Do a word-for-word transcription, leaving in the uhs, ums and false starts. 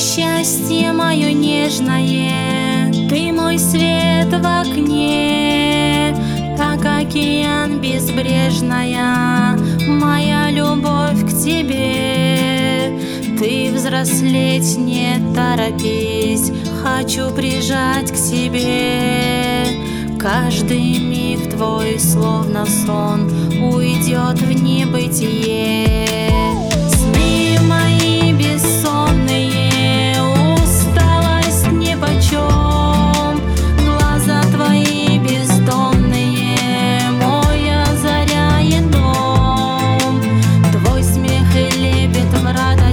Счастье мое нежное, ты мой свет в окне, как океан безбрежная, моя любовь к тебе. Ты взрослеть не торопись, хочу прижать к себе. Каждый миг твой, словно сон, уйдет в небытие. Сны мои бессонные, усталость нипочем, глаза твои бездонные, мой озаряет дом. Твой смех и лепет в радость